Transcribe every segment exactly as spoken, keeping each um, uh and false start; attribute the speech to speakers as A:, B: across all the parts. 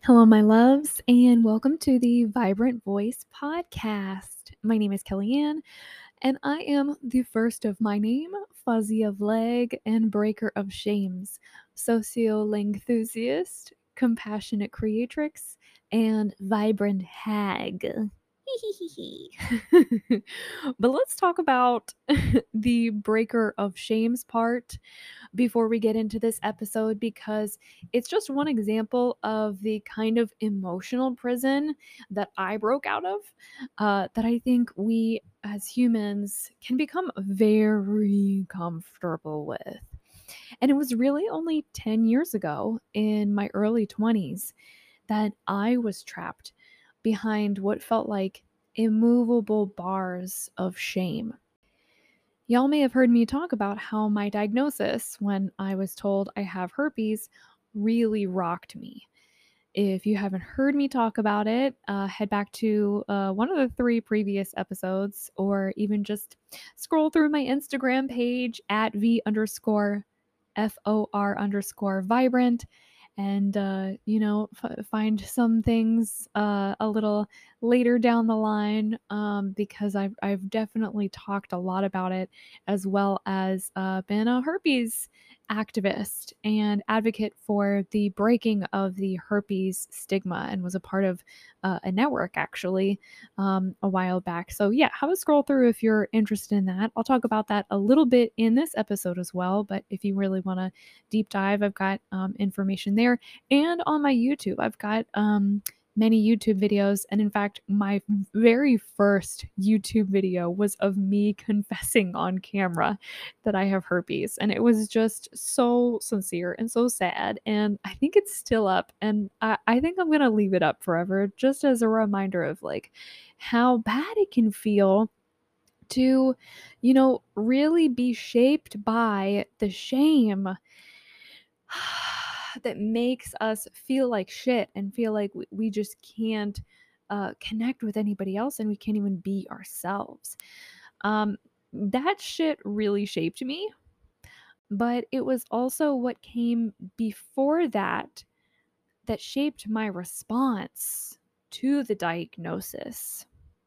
A: Hello, my loves, and welcome to the Vibrant Voice podcast. My name is Kellyanne, and I am the first of my name, fuzzy of leg, and breaker of shames, sociolingthusiast, compassionate creatrix, and vibrant hag. But let's talk about the breaker of shames part before we get into this episode because it's just one example of the kind of emotional prison that I broke out of uh, that I think we as humans can become very comfortable with. And it was really only ten years ago in my early twenties that I was trapped behind what felt like immovable bars of shame. Y'all may have heard me talk about how my diagnosis when I was told I have herpes really rocked me. If you haven't heard me talk about it, uh, head back to uh, one of the three previous episodes, or even just scroll through my Instagram page at V underscore F O R underscore vibrant and, uh, you know, f- find some things uh, a little later down the line um, because I've, I've definitely talked a lot about it, as well as uh, been a herpes activist and advocate for the breaking of the herpes stigma and was a part of uh, a network actually um, a while back. So, yeah, have a scroll through if you're interested in that. I'll talk about that a little bit in this episode as well. But if you really want to deep dive, I've got um, information there. And on my YouTube, I've got um, many YouTube videos. And in fact, my very first YouTube video was of me confessing on camera that I have herpes. And it was just so sincere and so sad. And I think it's still up. And I, I think I'm going to leave it up forever just as a reminder of like how bad it can feel to, you know, really be shaped by the shame that makes us feel like shit and feel like we, we just can't uh, connect with anybody else and we can't even be ourselves. Um, that shit really shaped me, but it was also what came before that that shaped my response to the diagnosis.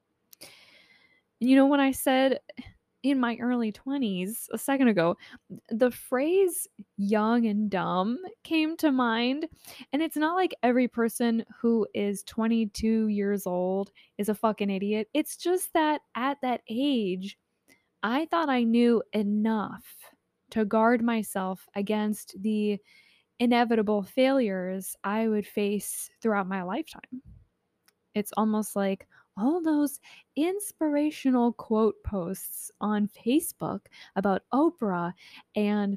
A: You know, when I said in my early twenties a second ago, the phrase young and dumb came to mind. And it's not like every person who is twenty-two years old is a fucking idiot. It's just that at that age, I thought I knew enough to guard myself against the inevitable failures I would face throughout my lifetime. It's almost like all those inspirational quote posts on Facebook about Oprah and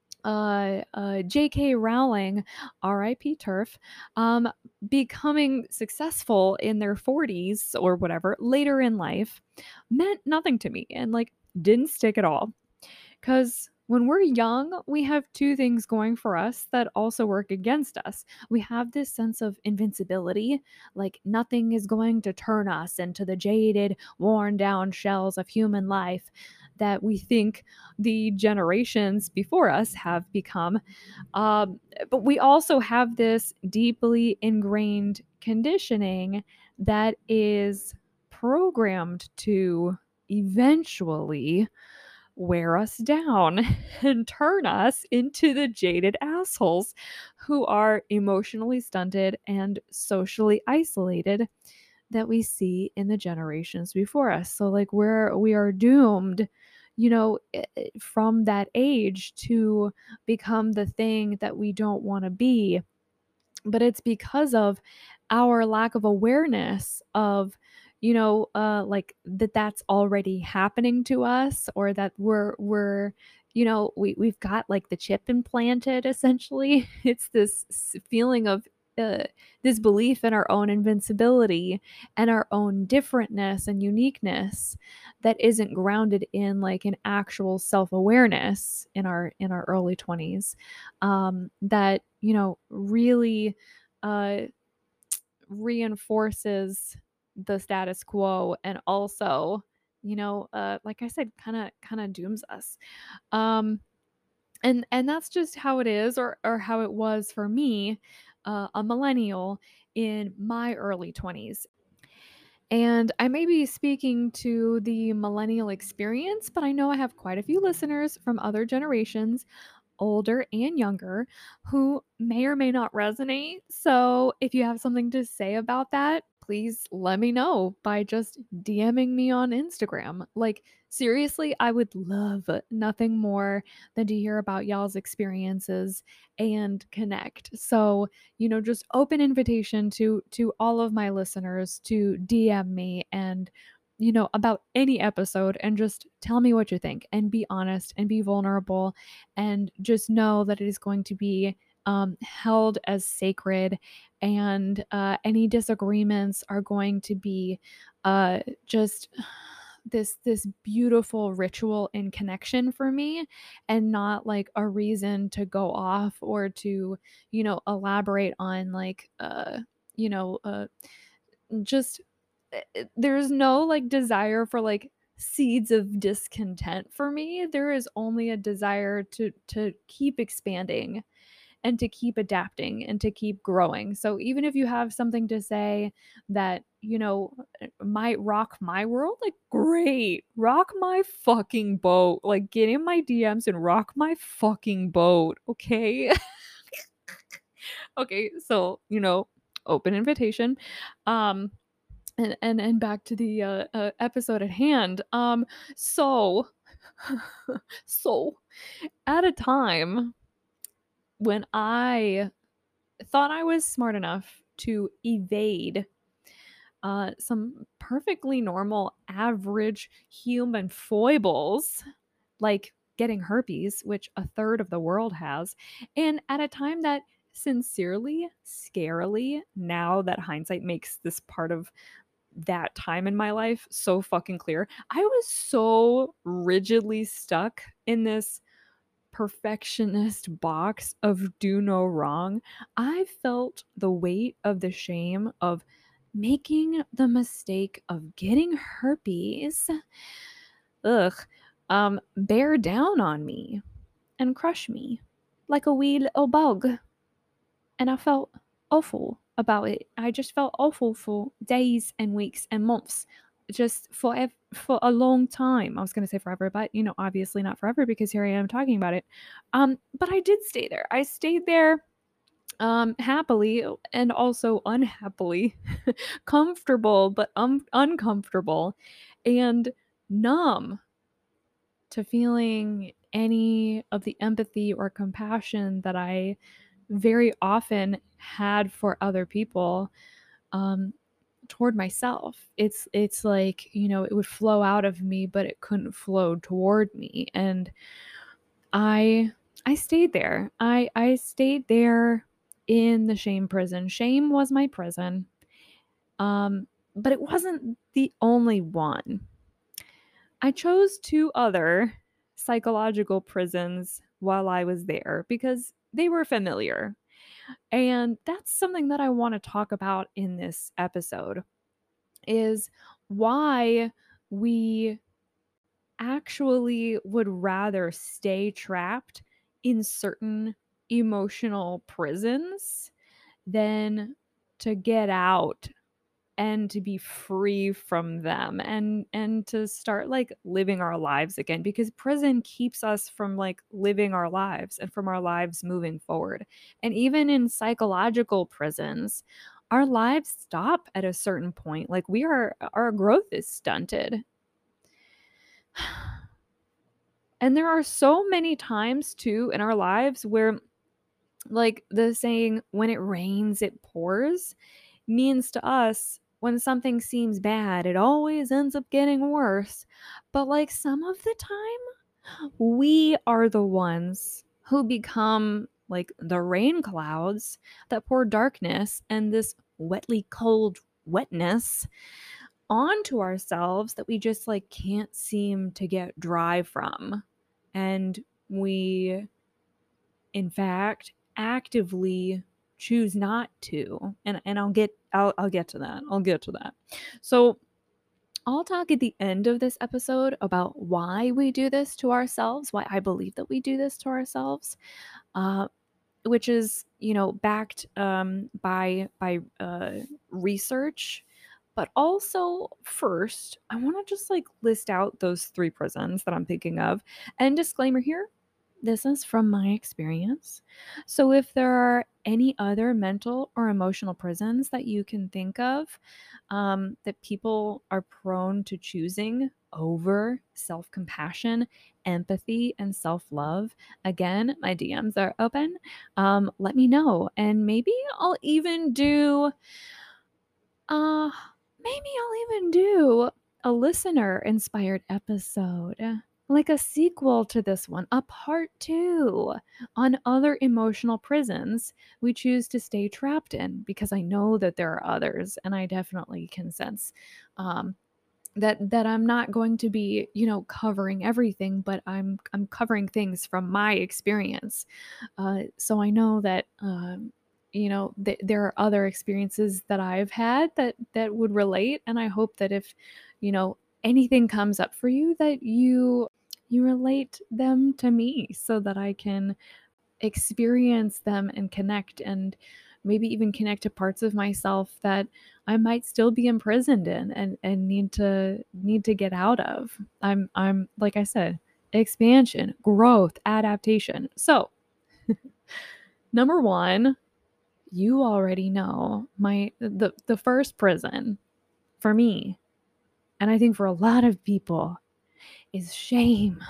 A: uh, uh, J K. Rowling, R I P Turf, um, becoming successful in their forties or whatever later in life meant nothing to me and like didn't stick at all. Because when we're young, we have two things going for us that also work against us. We have this sense of invincibility, like nothing is going to turn us into the jaded, worn down shells of human life that we think the generations before us have become. Um, but we also have this deeply ingrained conditioning that is programmed to eventually wear us down and turn us into the jaded assholes who are emotionally stunted and socially isolated that we see in the generations before us. So like we're we are doomed, you know, i- i- from that age to become the thing that we don't want to be, but it's because of our lack of awareness of, you know, uh like that that's already happening to us, or that we're we're you know, we, we've got like the chip implanted essentially. It's this s- feeling of uh, this belief in our own invincibility and our own differentness and uniqueness that isn't grounded in like an actual self-awareness in our in our early twenties, um, that, you know, really uh, reinforces the status quo and also, you know, uh, like I said, kind of kind of dooms us. Um, And and that's just how it is, or or how it was for me, uh, a millennial in my early twenties. And I may be speaking to the millennial experience, but I know I have quite a few listeners from other generations, older and younger, who may or may not resonate. So if you have something to say about that, please let me know by just DMing me on Instagram. Like, seriously, I would love nothing more than to hear about y'all's experiences and connect. So, you know, just open invitation to to all of my listeners to D M me and, you know, about any episode, and just tell me what you think and be honest and be vulnerable, and just know that it is going to be um, held as sacred, and uh, any disagreements are going to be uh, just this this beautiful ritual in connection for me, and not like a reason to go off or to, you know, elaborate on like uh you know uh just eh, eh, there's no like desire for like seeds of discontent for me. There is only a desire to to keep expanding and to keep adapting and to keep growing. So even if you have something to say that, you know, eh, might rock my world, like great, rock my fucking boat. Like get in my D Ms and rock my fucking boat, okay? Okay, so, you know, open invitation. Um and and and back to the uh, uh, episode at hand. Um, so, so at a time when I thought I was smart enough to evade uh, some perfectly normal, average human foibles, like getting herpes, which a third of the world has, and at a time that sincerely, scarily, now that hindsight makes this part of that time in my life so fucking clear. I was so rigidly stuck in this perfectionist box of do no wrong. I felt the weight of the shame of making the mistake of getting herpes, ugh, um, bear down on me and crush me like a wee little bug. And I felt awful about it. I just felt awful for days and weeks and months, just for ev- for a long time. I was going to say forever, but you know, obviously not forever because here I am talking about it. Um, but I did stay there. I stayed there um happily and also unhappily, comfortable but um uncomfortable, and numb to feeling any of the empathy or compassion that I very often had for other people, um, toward myself. It's it's like, you know, it would flow out of me, but it couldn't flow toward me. And I I stayed there. I I stayed there in the shame prison. Shame was my prison. Um, but it wasn't the only one. I chose two other psychological prisons while I was there because they were familiar. And that's something that I want to talk about in this episode, is why we actually would rather stay trapped in certain emotional prisons than to get out and to be free from them, and and to start like living our lives again, because prison keeps us from like living our lives and from our lives moving forward. And even in psychological prisons, our lives stop at a certain point. Like we are, our growth is stunted. And there are so many times too in our lives where, like the saying, when it rains it pours, means to us when something seems bad, it always ends up getting worse. But like some of the time, we are the ones who become like the rain clouds that pour darkness and this wetly cold wetness onto ourselves that we just like can't seem to get dry from. And we, in fact, actively choose not to. And and I'll get I'll I'll get to that. I'll get to that. So I'll talk at the end of this episode about why we do this to ourselves, why I believe that we do this to ourselves, uh, which is, you know, backed um, by by uh, research. But also, first, I want to just like list out those three prisons that I'm thinking of. And disclaimer here, this is from my experience. So if there are any other mental or emotional prisons that you can think of um, that people are prone to choosing over self compassion, empathy, and self love, again, my D Ms are open. Um, let me know. And maybe I'll even do uh, maybe I'll even do a listener inspired episode, like a sequel to this one, a part two on other emotional prisons we choose to stay trapped in, because I know that there are others, and I definitely can sense um, that that I'm not going to be, you know, covering everything, but I'm I'm covering things from my experience. Uh, so I know that um, you know th- there are other experiences that I've had that that would relate, and I hope that if you know anything comes up for you, that you you relate them to me so that I can experience them and connect, and maybe even connect to parts of myself that I might still be imprisoned in and and need to need to get out of. I'm I'm like I said, expansion, growth, adaptation. So, number one, you already know my the the first prison for me, and I think for a lot of people, is shame.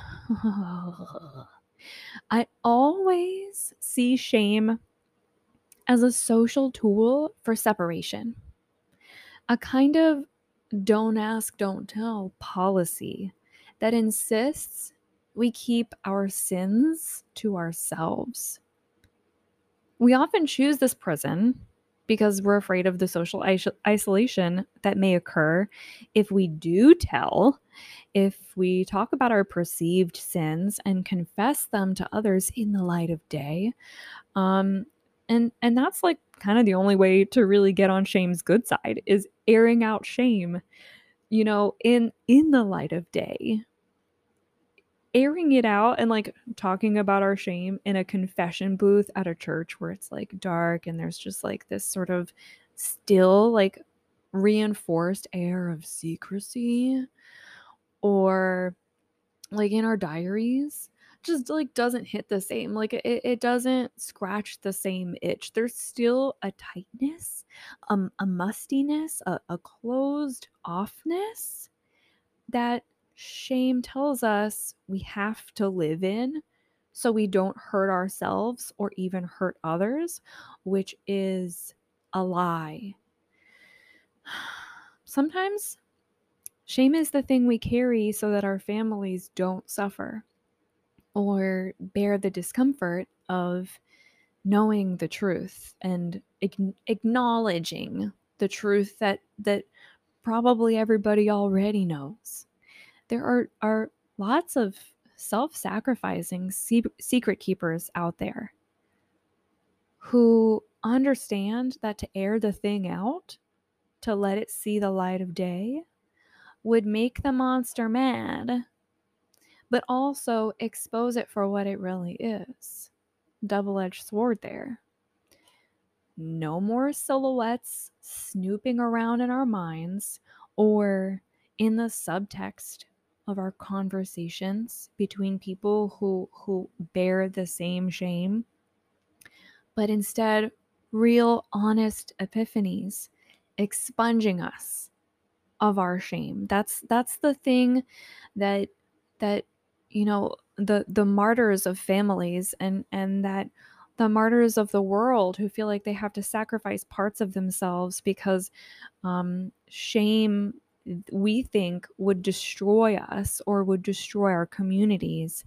A: I always see shame as a social tool for separation, a kind of don't ask, don't tell policy that insists we keep our sins to ourselves. We often choose this prison because we're afraid of the social is- isolation that may occur if we do tell, if we talk about our perceived sins and confess them to others in the light of day. Um, and and that's like kind of the only way to really get on shame's good side, is airing out shame, you know, in in the light of day. Airing it out and like talking about our shame in a confession booth at a church where it's like dark and there's just like this sort of still like reinforced air of secrecy, or like in our diaries, just like doesn't hit the same. Like it, it doesn't scratch the same itch. There's still a tightness, um, a mustiness, a, a closed offness that shame tells us we have to live in so we don't hurt ourselves or even hurt others, which is a lie. Sometimes shame is the thing we carry so that our families don't suffer or bear the discomfort of knowing the truth and ac- acknowledging the truth that that probably everybody already knows. There are are lots of self-sacrificing se- secret keepers out there who understand that to air the thing out, to let it see the light of day, would make the monster mad, but also expose it for what it really is. Double-edged sword there. No more silhouettes snooping around in our minds or in the subtext of our conversations between people who who bear the same shame, but instead real honest epiphanies expunging us of our shame. That's that's the thing that that you know the the martyrs of families, and and that the martyrs of the world who feel like they have to sacrifice parts of themselves because um, shame, we think, would destroy us or would destroy our communities.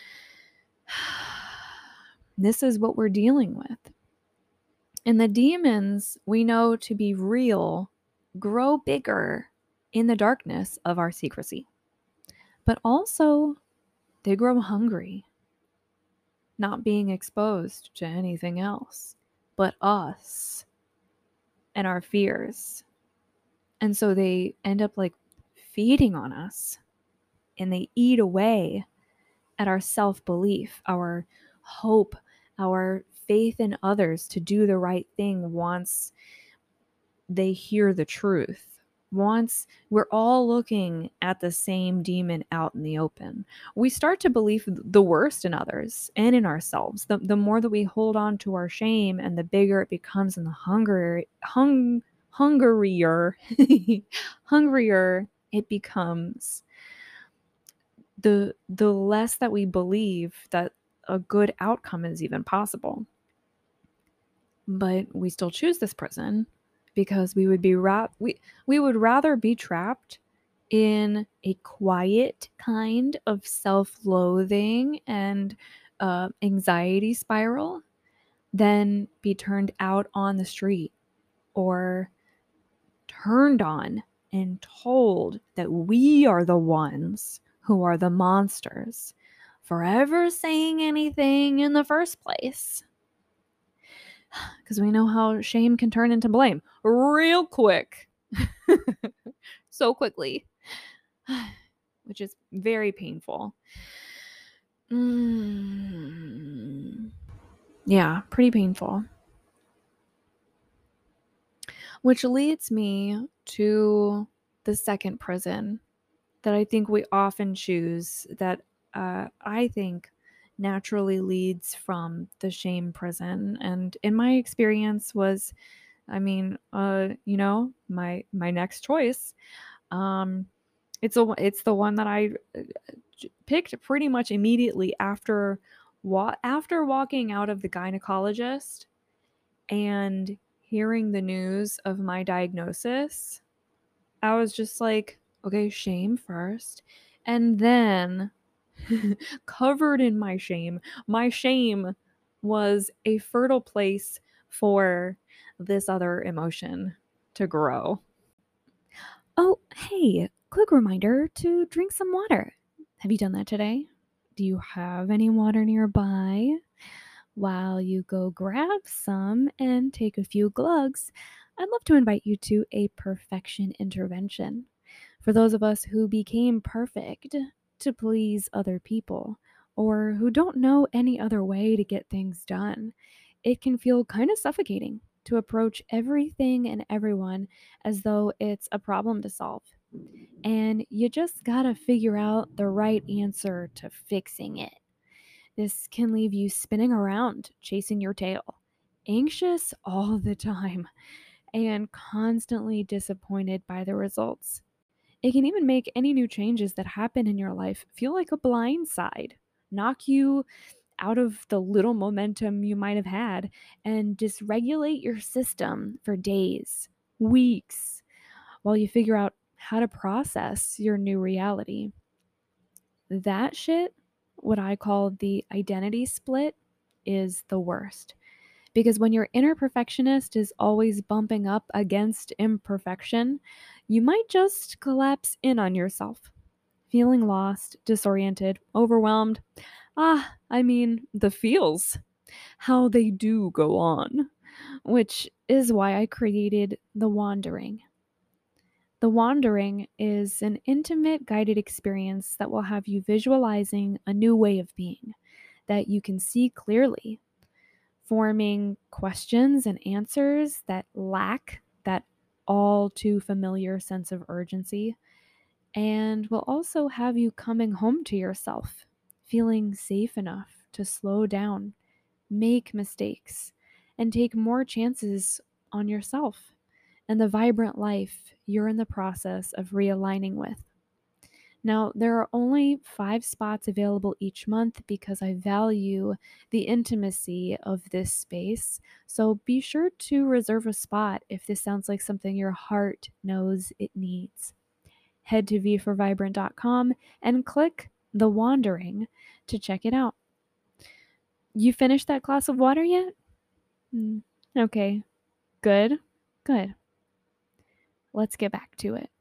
A: This is what we're dealing with. And the demons we know to be real grow bigger in the darkness of our secrecy. But also, they grow hungry, not being exposed to anything else but us and our fears. And so they end up like feeding on us, and they eat away at our self-belief, our hope, our faith in others to do the right thing once they hear the truth. Once we're all looking at the same demon out in the open, we start to believe the worst in others and in ourselves. The, the more that we hold on to our shame, and the bigger it becomes, and the hungrier, hung, hungrier, hungrier it becomes, the the less that we believe that a good outcome is even possible. But we still choose this prison because we would be ra- we we would rather be trapped in a quiet kind of self-loathing and uh, anxiety spiral than be turned out on the street, or turned on and told that we are the ones who are the monsters for ever saying anything in the first place. Because we know how shame can turn into blame real quick. So quickly. Which is very painful. Mm. Yeah, pretty painful. Which leads me to the second prison that I think we often choose, that uh, I think naturally leads from the shame prison, and in my experience was, I mean, uh, you know, my my next choice. Um, it's a it's the one that I uh, picked pretty much immediately after wa- after walking out of the gynecologist and hearing the news of my diagnosis. I was just like, okay, shame first. And then, covered in my shame, my shame was a fertile place for this other emotion to grow. Oh, hey, quick reminder to drink some water. Have you done that today? Do you have any water nearby? While you go grab some and take a few glugs, I'd love to invite you to a perfection intervention. For those of us who became perfect to please other people, or who don't know any other way to get things done, it can feel kind of suffocating to approach everything and everyone as though it's a problem to solve. And you just gotta figure out the right answer to fixing it. This can leave you spinning around, chasing your tail, anxious all the time, and constantly disappointed by the results. It can even make any new changes that happen in your life feel like a blind side, knock you out of the little momentum you might have had, and dysregulate your system for days, weeks, while you figure out how to process your new reality. That shit, what I call the identity split, is the worst. Because when your inner perfectionist is always bumping up against imperfection, you might just collapse in on yourself, feeling lost, disoriented, overwhelmed. Ah, I mean, the feels, how they do go on, which is why I created The Wandering. The Wandering is an intimate guided experience that will have you visualizing a new way of being that you can see clearly, forming questions and answers that lack that all too familiar sense of urgency, and will also have you coming home to yourself, feeling safe enough to slow down, make mistakes, and take more chances on yourself and the vibrant life you're in the process of realigning with. Now, there are only five spots available each month because I value the intimacy of this space. So be sure to reserve a spot if this sounds like something your heart knows it needs. Head to v for vibrant dot com and click The Wandering to check it out. You finished that glass of water yet? Mm, okay, good, good. Let's get back to it.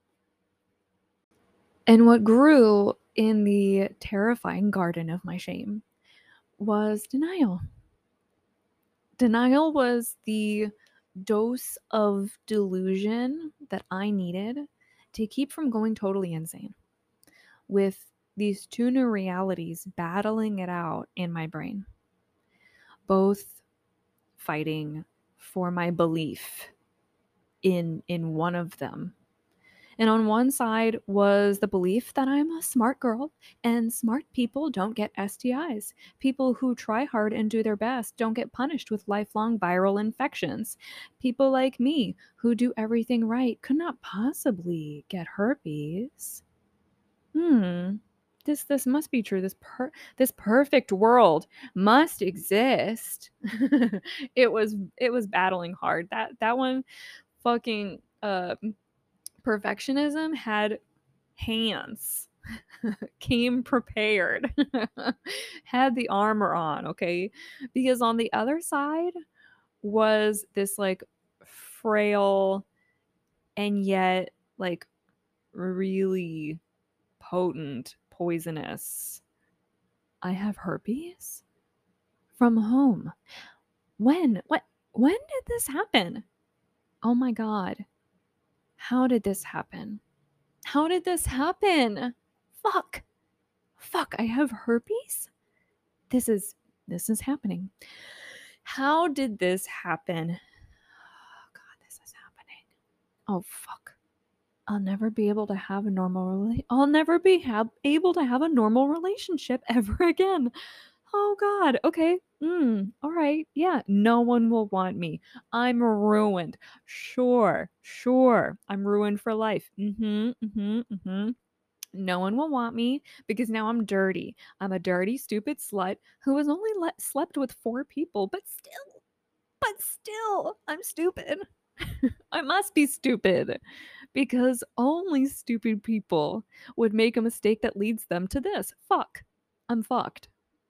A: And what grew in the terrifying garden of my shame was denial. Denial was the dose of delusion that I needed to keep from going totally insane with these two new realities battling it out in my brain, both fighting for my belief in in one of them. And on one side was the belief that I'm a smart girl and smart people don't get S T Is. People who try hard and do their best don't get punished with lifelong viral infections. People like me who do everything right could not possibly get herpes. Hmm. This this must be true. This per this perfect world must exist. It was it was battling hard. That that one fucking uh perfectionism had hands. Came prepared. Had the armor on, okay? Because on the other side was this like frail and yet like really potent, poisonous. I have herpes? From whom? When? What? When did this happen? Oh my God. How did this happen? How did this happen? Fuck. Fuck, I have herpes? This is this is happening. How did this happen? Oh God, this is happening. Oh fuck. I'll never be able to have a normal rela- I'll never be ha- able to have a normal relationship ever again. Oh God. Okay. Mm, all right. Yeah. No one will want me. I'm ruined. Sure. Sure. I'm ruined for life. Mm-hmm. Mm-hmm. Mm-hmm. No one will want me because now I'm dirty. I'm a dirty, stupid slut who has only let, slept with four people, but still, but still, I'm stupid. I must be stupid because only stupid people would make a mistake that leads them to this. Fuck. I'm fucked.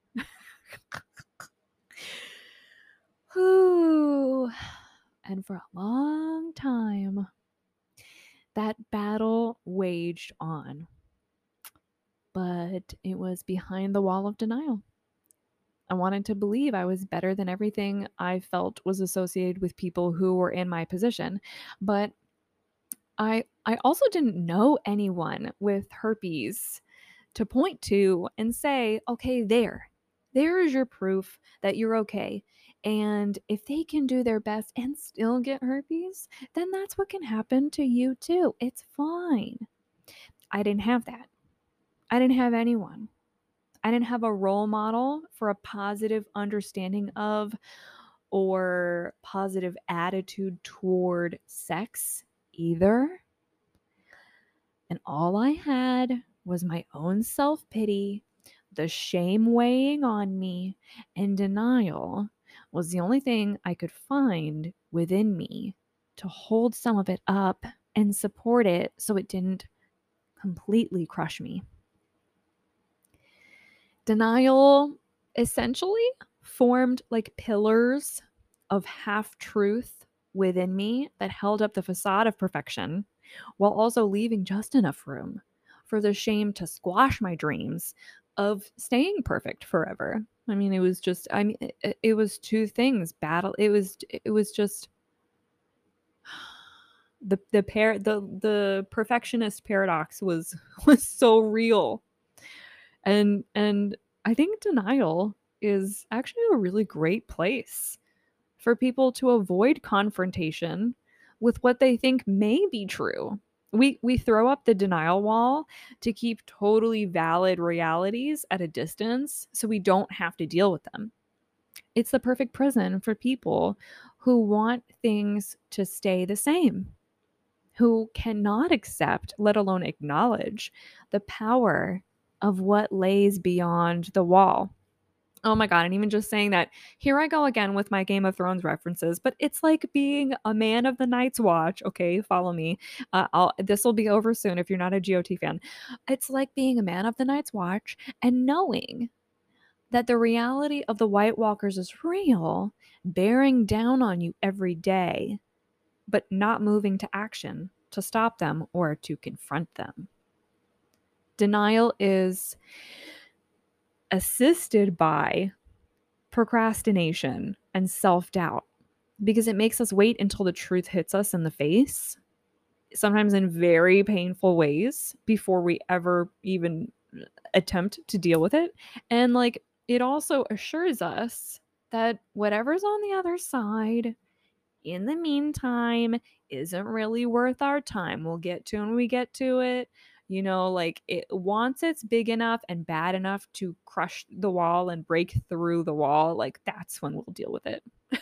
A: Whew. And for a long time, that battle waged on. But it was behind the wall of denial. I wanted to believe I was better than everything I felt was associated with people who were in my position. But I I also didn't know anyone with herpes to point to and say, "Okay, there. There is your proof that you're okay." And if they can do their best and still get herpes, then that's what can happen to you too. It's fine. I didn't have that. I didn't have anyone. I didn't have a role model for a positive understanding of or positive attitude toward sex either. And all I had was my own self pity, the shame weighing on me, and denial was the only thing I could find within me to hold some of it up and support it so it didn't completely crush me. Denial essentially formed like pillars of half truth within me that held up the facade of perfection while also leaving just enough room for the shame to squash my dreams of staying perfect forever. I mean, it was just, I mean, it, it was two things battle. It was, it was just the, the pair, the, the perfectionist paradox was, was so real. And, and I think denial is actually a really great place for people to avoid confrontation with what they think may be true. We we throw up the denial wall to keep totally valid realities at a distance so we don't have to deal with them. It's the perfect prison for people who want things to stay the same, who cannot accept, let alone acknowledge, the power of what lays beyond the wall. Oh my God. And even just saying that, here I go again with my Game of Thrones references, but it's like being a man of the Night's Watch. Okay, follow me. Uh, I'll, this will be over soon if you're not a G O T fan. It's like being a man of the Night's Watch and knowing that the reality of the White Walkers is real, bearing down on you every day, but not moving to action to stop them or to confront them. Denial is assisted by procrastination and self doubt because it makes us wait until the truth hits us in the face. sometimes in very painful ways before we ever even attempt to deal with it. And like it also assures us that whatever's on the other side in the meantime isn't really worth our time. We'll get to it when we get to it. You know, like it once it's big enough and bad enough to crush the wall and break through the wall, like that's when we'll deal with it.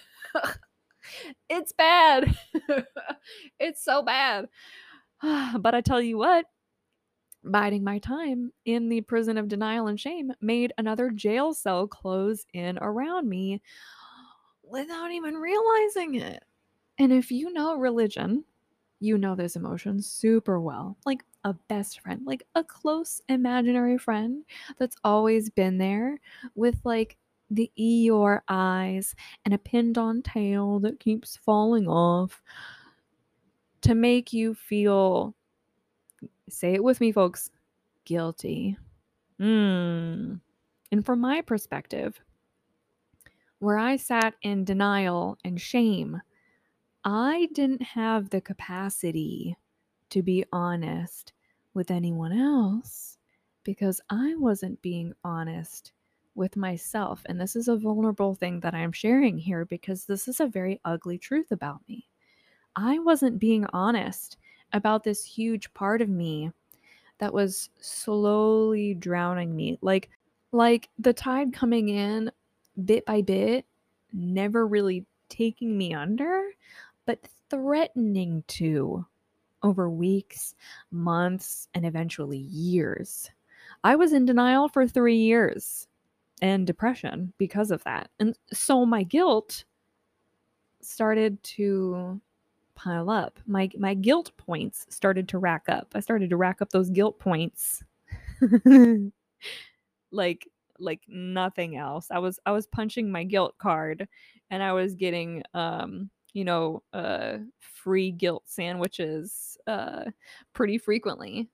A: It's bad. It's so bad. But I tell you what, biding my time in the prison of denial and shame made another jail cell close in around me without even realizing it. And if you know religion, you know this emotion super well. Like a best friend, like a close imaginary friend that's always been there with like the Eeyore eyes and a pinned on tail that keeps falling off to make you feel, say it with me, folks, guilty. Mm. And from my perspective, where I sat in denial and shame, I didn't have the capacity to be honest with anyone else because I wasn't being honest with myself. And this is a vulnerable thing that I'm sharing here because this is a very ugly truth about me. I wasn't being honest about this huge part of me that was slowly drowning me. Like like the tide coming in bit by bit, never really taking me under, but threatening to over weeks, months, and eventually years. I was in denial for three years and depression because of that. And so my guilt started to pile up. My my guilt points started to rack up. I started to rack up those guilt points. like like nothing else. I was I was punching my guilt card and I was getting um you know uh free guilt sandwiches uh pretty frequently.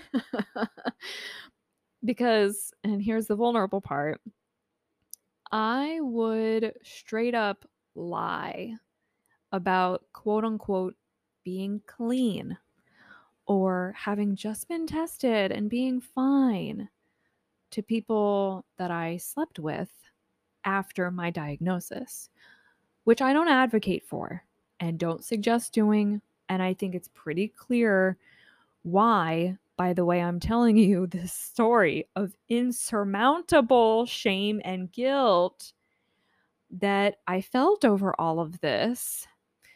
A: Because, and here's the vulnerable part, I would straight up lie about quote unquote being clean or having just been tested and being fine to people that I slept with after my diagnosis, which I don't advocate for and don't suggest doing. And I think it's pretty clear why, by the way I'm telling you this story of insurmountable shame and guilt that I felt over all of this,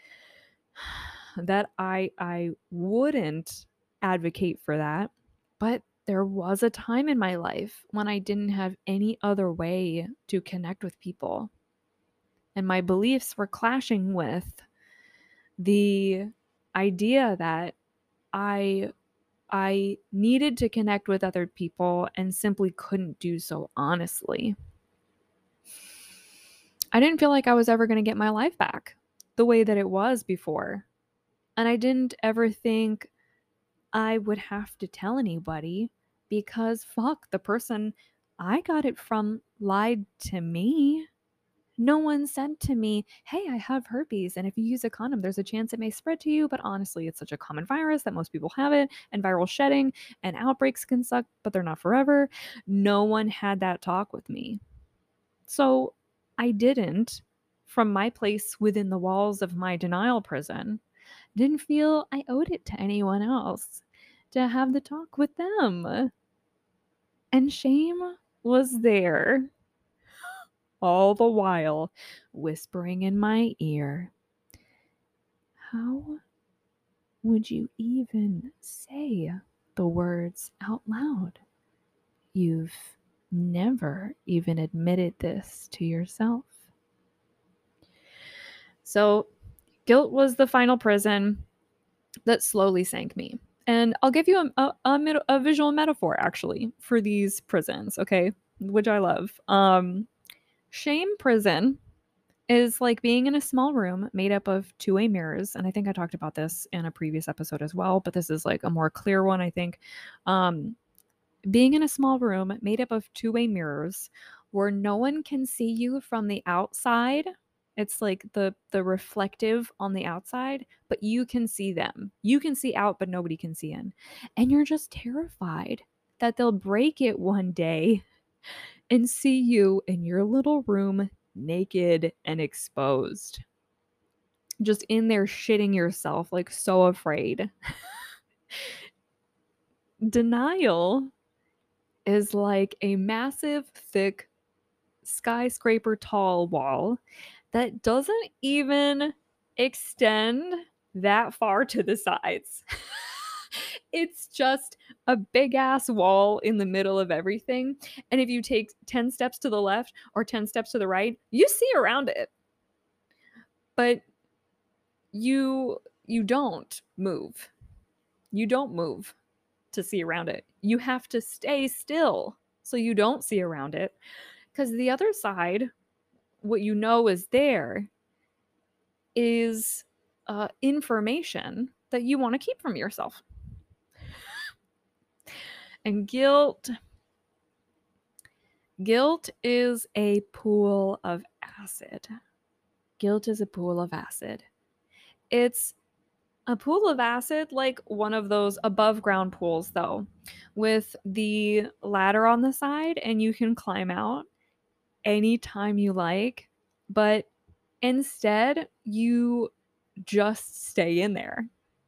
A: that I I wouldn't advocate for that. But there was a time in my life when I didn't have any other way to connect with people. And my beliefs were clashing with the idea that I I needed to connect with other people and simply couldn't do so honestly. I didn't feel like I was ever going to get my life back the way that it was before. And I didn't ever think I would have to tell anybody because fuck, the person I got it from lied to me. No one said to me, hey, I have herpes, and if you use a condom, there's a chance it may spread to you, but honestly, it's such a common virus that most people have it, and viral shedding and outbreaks can suck, but they're not forever. No one had that talk with me. So I didn't, from my place within the walls of my denial prison, didn't feel I owed it to anyone else to have the talk with them. And shame was there all the while whispering in my ear, how would you even say the words out loud? You've never even admitted this to yourself. So, guilt was the final prison that slowly sank me. And I'll give you a, a, a, a visual metaphor, actually, for these prisons, okay? Which I love. Um, shame prison is like being in a small room made up of two-way mirrors. And I think I talked about this in a previous episode as well, but this is like a more clear one, I think. Um, being in a small room made up of two-way mirrors where no one can see you from the outside It's like the the reflective on the outside, but you can see them. You can see out, but nobody can see in. And you're just terrified that they'll break it one day and see you in your little room naked and exposed. Just in there shitting yourself, like so afraid. Denial is like a massive, thick, skyscraper tall wall that doesn't even extend that far to the sides. It's just a big ass wall in the middle of everything. And if you take ten steps to the left or ten steps to the right, you see around it. But you you don't move. You don't move to see around it. You have to stay still so you don't see around it. Because the other side, what you know is there, is uh, information that you want to keep from yourself. And guilt, guilt is a pool of acid. Guilt is a pool of acid. It's a pool of acid, like one of those above ground pools, though, with the ladder on the side, and you can climb out anytime you like. But instead, you just stay in there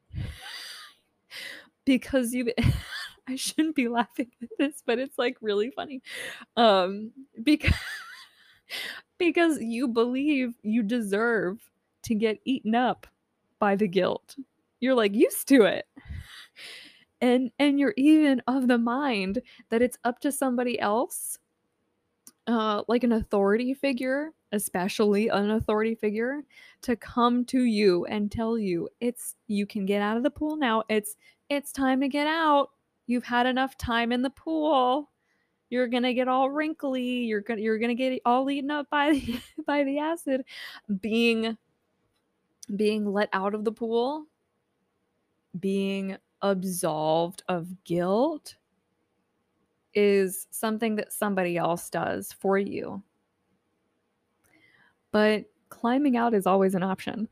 A: because you I shouldn't be laughing at this, but it's like really funny. Um because because you believe you deserve to get eaten up by the guilt. You're like used to it. And and you're even of the mind that it's up to somebody else, uh, like an authority figure, especially an authority figure, to come to you and tell you it's you can get out of the pool now. It's it's time to get out. You've had enough time in the pool. You're gonna get all wrinkly. You're gonna you're gonna get all eaten up by the, by the acid. Being being let out of the pool, being absolved of guilt is something that somebody else does for you. But climbing out is always an option.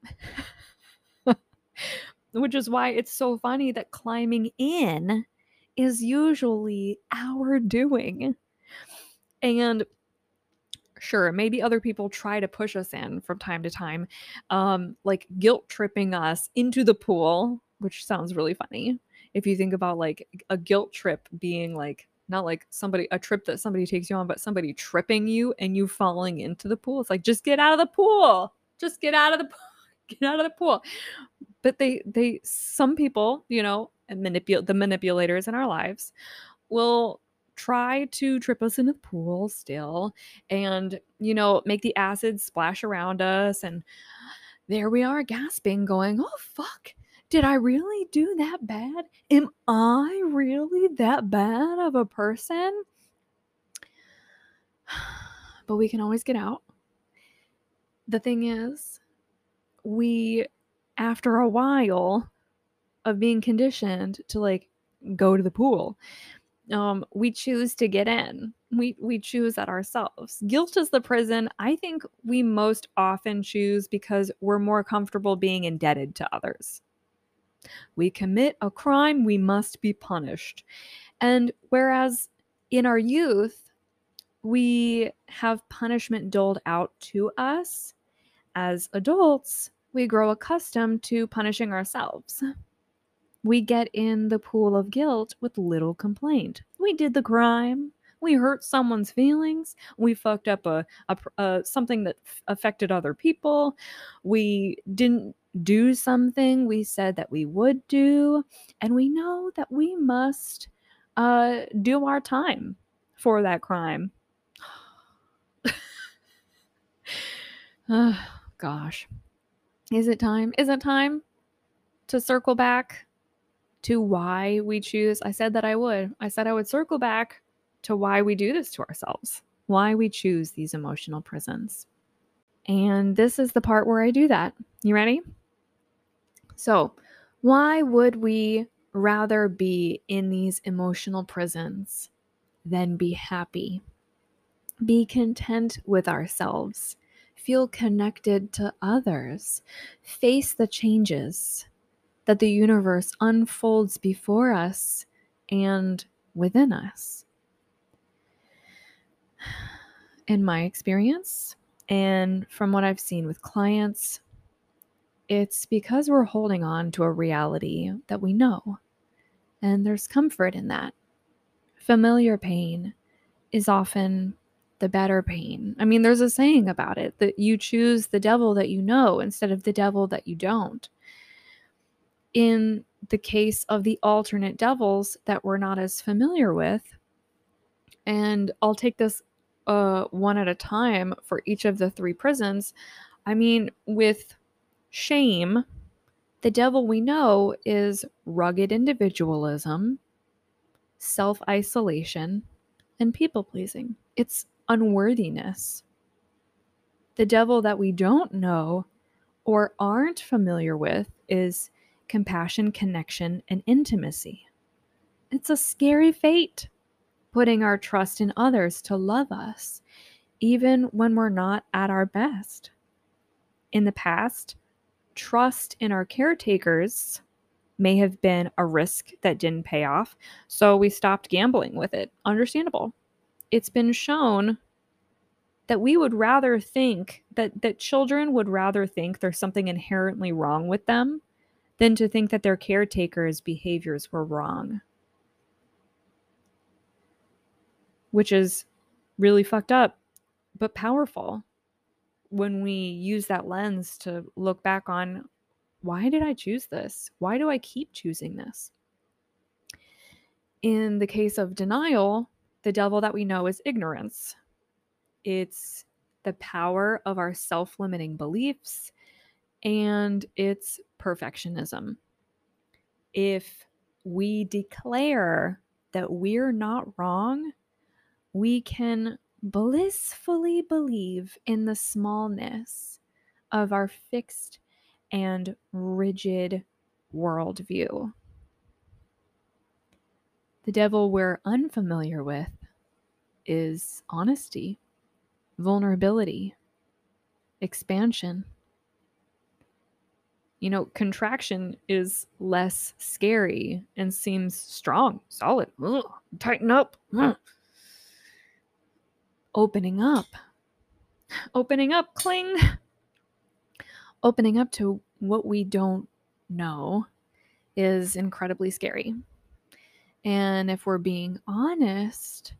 A: Which is why it's so funny that climbing in is usually our doing. And sure, maybe other people try to push us in from time to time, um, like guilt tripping us into the pool, which sounds really funny. If you think about like a guilt trip being like not like somebody a trip that somebody takes you on, but somebody tripping you and you falling into the pool. It's like just get out of the pool. Just get out of the pool. Get out of the pool. But they they some people, you know, and manipulate the manipulators in our lives will try to trip us in the pool still and, you know, make the acid splash around us. And there we are gasping, going, oh, fuck. Did I really do that bad? Am I really that bad of a person? But we can always get out. The thing is, we, after a while of being conditioned to like go to the pool, um, we choose to get in. We we choose that ourselves. Guilt is the prison I think we most often choose because we're more comfortable being indebted to others. We commit a crime, we must be punished. And whereas in our youth, we have punishment doled out to us, as adults, we grow accustomed to punishing ourselves. We get in the pool of guilt with little complaint. We did the crime. We hurt someone's feelings. We fucked up a, a, a something that f- affected other people. We didn't do something we said that we would do, and we know that we must uh, do our time for that crime. Oh, gosh. Is it time? Is it time to circle back to why we choose? I said that I would. I said I would circle back to why we do this to ourselves, why we choose these emotional prisons. And this is the part where I do that. You ready? So, why would we rather be in these emotional prisons than be happy? Be content with ourselves feel connected to others, face the changes that the universe unfolds before us and within us. In my experience, and from what I've seen with clients, it's because we're holding on to a reality that we know, and there's comfort in that. Familiar pain is often the better pain. I mean, there's a saying about it that you choose the devil that you know instead of the devil that you don't. In the case of the alternate devils that we're not as familiar with, and I'll take this uh, one at a time for each of the three prisons. I mean, with shame, the devil we know is rugged individualism, self-isolation, and people-pleasing. It's unworthiness. The devil that we don't know or aren't familiar with is compassion, connection, and intimacy. It's a scary fate, putting our trust in others to love us, even when we're not at our best. In the past, trust in our caretakers may have been a risk that didn't pay off, so we stopped gambling with it. Understandable. It's been shown that we would rather think that, that children would rather think there's something inherently wrong with them than to think that their caretakers' behaviors were wrong. Which is really fucked up, but powerful when we use that lens to look back on, why did I choose this? Why do I keep choosing this? In the case of denial, the devil that we know is ignorance. It's the power of our self-limiting beliefs, and it's perfectionism. If we declare that we're not wrong, we can blissfully believe in the smallness of our fixed and rigid worldview. The devil we're unfamiliar with is honesty, vulnerability, expansion. You know, contraction is less scary and seems strong, solid. Ugh, tighten up. Ugh. Opening up. Opening up, cling. Opening up to what we don't know is incredibly scary. And if we're being honest,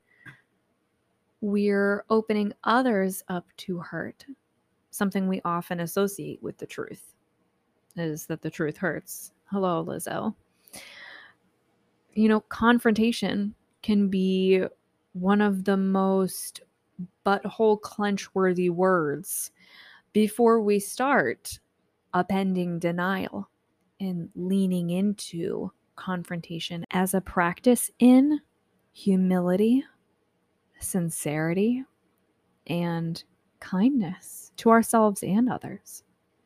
A: we're opening others up to hurt. Something we often associate with the truth is that the truth hurts. Hello, Lizzo. You know, confrontation can be one of the most butthole clench-worthy words before we start upending denial and leaning into confrontation as a practice in humility, sincerity, and kindness to ourselves and others.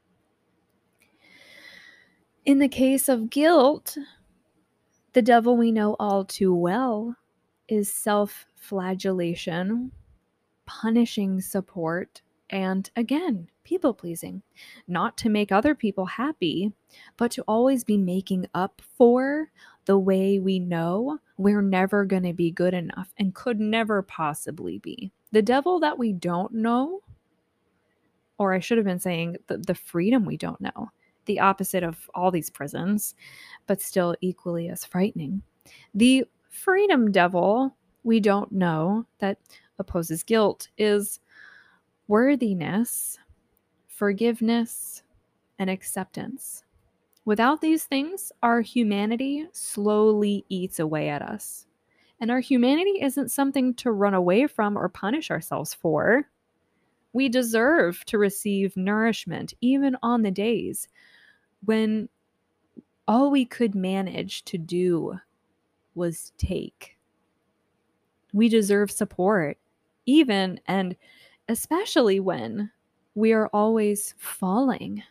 A: In the case of guilt, the devil we know all too well is self-flagellation, punishing support, and again, people-pleasing. Not to make other people happy, but to always be making up for the way we know we're never going to be good enough and could never possibly be. The devil that we don't know, or I should have been saying the, the freedom we don't know, the opposite of all these prisons, but still equally as frightening. The freedom devil we don't know that opposes guilt is worthiness, forgiveness, and acceptance. Without these things, our humanity slowly eats away at us. And our humanity isn't something to run away from or punish ourselves for. We deserve to receive nourishment even on the days when all we could manage to do was take. We deserve support, even and especially when we are always falling.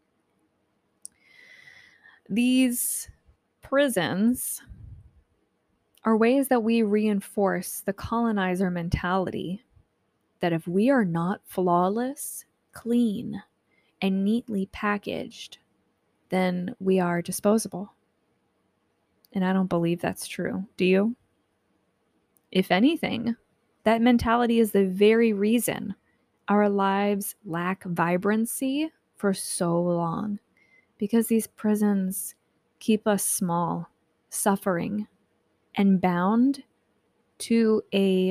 A: These prisons are ways that we reinforce the colonizer mentality that if we are not flawless, clean and neatly packaged, then we are disposable. And I don't believe that's true. Do you? If anything, that mentality is the very reason our lives lack vibrancy for so long, because these prisons keep us small, suffering, and bound to a,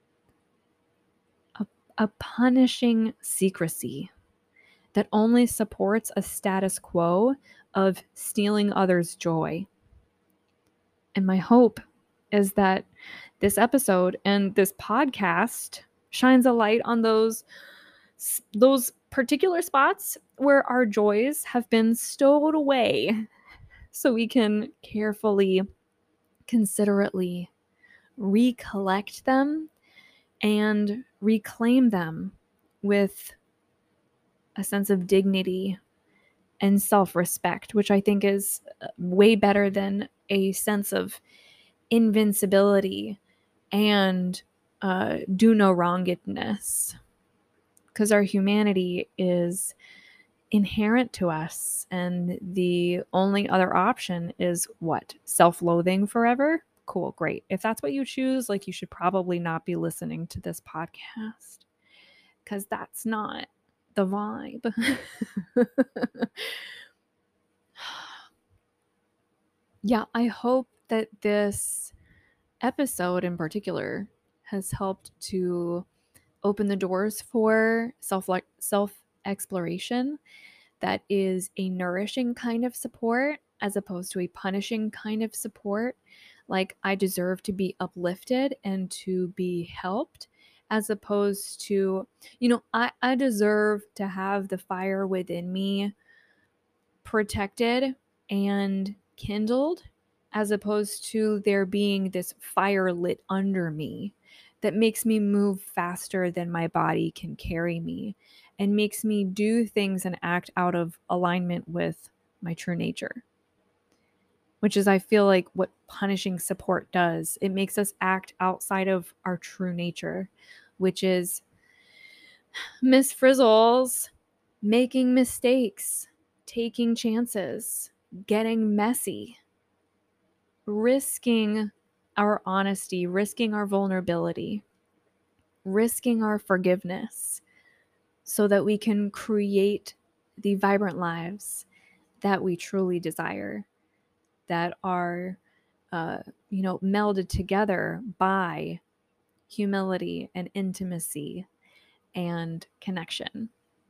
A: a, a punishing secrecy that only supports a status quo of stealing others' joy. And my hope is that this episode and this podcast shines a light on those those particular spots where our joys have been stowed away, so we can carefully, considerately recollect them and reclaim them with a sense of dignity and self-respect, which I think is way better than a sense of invincibility and uh, do no wrongedness. Because our humanity is inherent to us, and the only other option is what? Self-loathing forever? Cool, great. If that's what you choose, like, you should probably not be listening to this podcast, because that's not the vibe. Yeah, I hope that this episode in particular has helped to open the doors for self self exploration that is a nourishing kind of support as opposed to a punishing kind of support. Like, I deserve to be uplifted and to be helped, as opposed to, you know, I, I deserve to have the fire within me protected and kindled, as opposed to there being this fire lit under me that makes me move faster than my body can carry me and makes me do things and act out of alignment with my true nature. Which is, I feel like, what punishing support does. It makes us act outside of our true nature, which is Miss Frizzles making mistakes, taking chances, getting messy, risking our honesty, risking our vulnerability, risking our forgiveness, so that we can create the vibrant lives that we truly desire, that are, uh, you know, melded together by humility and intimacy and connection.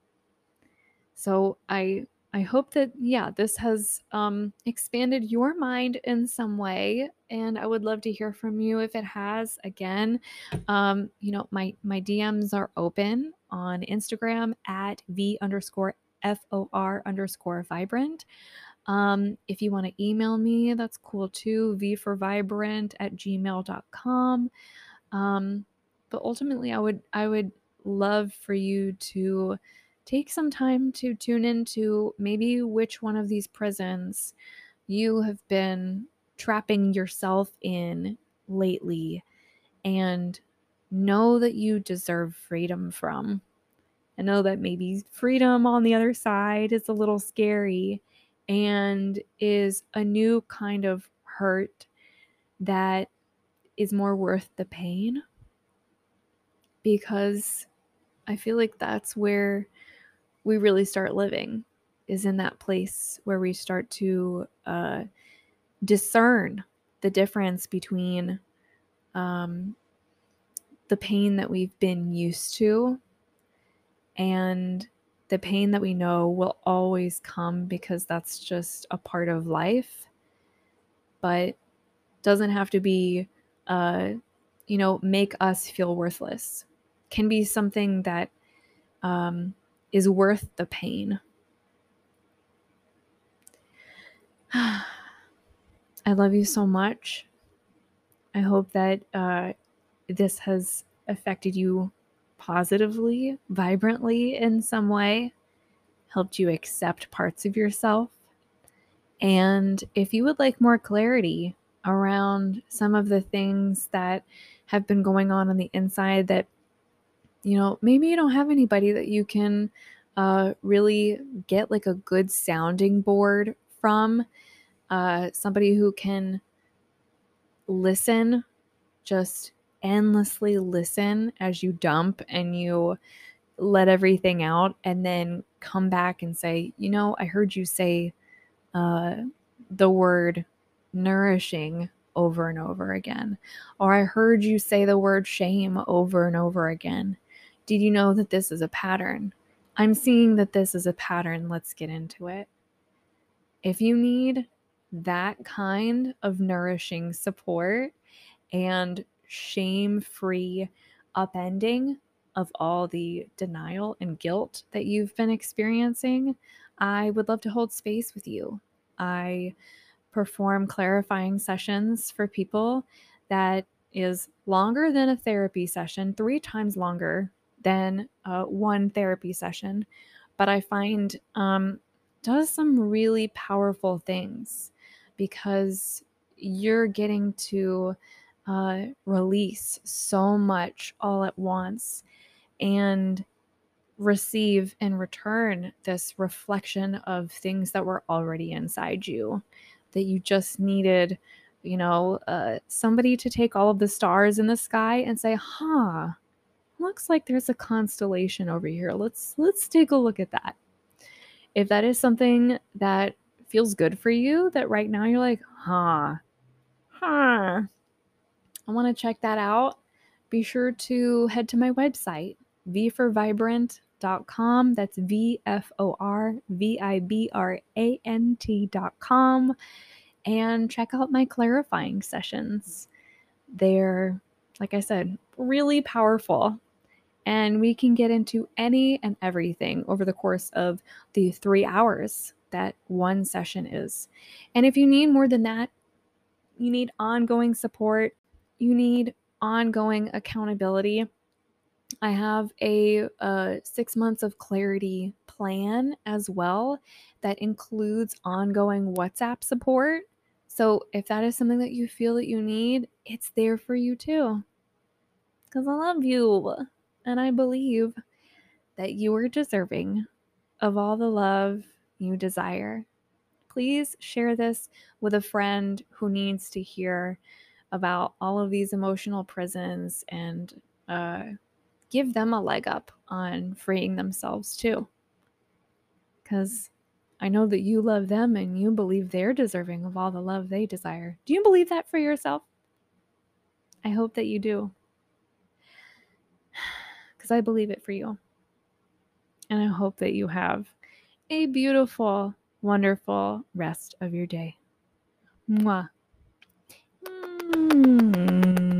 A: So I I hope that, yeah, this has um, expanded your mind in some way, and I would love to hear from you if it has. Again, um, you know, my my D Ms are open on Instagram at v underscore f o r underscore vibrant. Um, if you want to email me, that's cool too. V for vibrant at gmail dot com. Um, but ultimately, I would I would love for you to take some time to tune into maybe which one of these prisons you have been trapping yourself in lately, and know that you deserve freedom from. I know that maybe freedom on the other side is a little scary and is a new kind of hurt that is more worth the pain, because I feel like that's where we really start living, is in that place where we start to uh, discern the difference between um, the pain that we've been used to and the pain that we know will always come because that's just a part of life, but doesn't have to be, uh, you know, make us feel worthless. Can be something that um, is worth the pain. I love you so much. I hope that uh, this has affected you positively, vibrantly in some way, helped you accept parts of yourself. And if you would like more clarity around some of the things that have been going on on the inside that, you know, maybe you don't have anybody that you can uh, really get like a good sounding board from uh, somebody who can listen, just endlessly listen as you dump and you let everything out, and then come back and say, you know, I heard you say uh, the word nourishing over and over again. Or I heard you say the word shame over and over again. Did you know that this is a pattern? I'm seeing that this is a pattern. Let's get into it. If you need that kind of nourishing support and shame free upending of all the denial and guilt that you've been experiencing, I would love to hold space with you. I perform clarifying sessions for people that is longer than a therapy session, three times longer than uh, one therapy session, but I find um, does some really powerful things because you're getting to uh, release so much all at once and receive in return this reflection of things that were already inside you that you just needed, you know, uh, somebody to take all of the stars in the sky and say, huh, looks like there's a constellation over here. Let's let's take a look at that. If that is something that feels good for you, that right now you're like, huh, huh, I want to check that out, be sure to head to my website, v for vibrant dot com. That's V F O R V I B R A N T dot com. And check out my clarifying sessions. They're, like I said, really powerful. And we can get into any and everything over the course of the three hours that one session is. And if you need more than that, you need ongoing support, you need ongoing accountability. I have a, uh six months of clarity plan as well that includes ongoing WhatsApp support. So if that is something that you feel that you need, it's there for you too. Because I love you and I believe that you are deserving of all the love you desire. Please share this with a friend who needs to hear about all of these emotional prisons and uh, give them a leg up on freeing themselves too. Because I know that you love them and you believe they're deserving of all the love they desire. Do you believe that for yourself? I hope that you do. Because I believe it for you. And I hope that you have a beautiful, wonderful rest of your day. Mwah. Mm.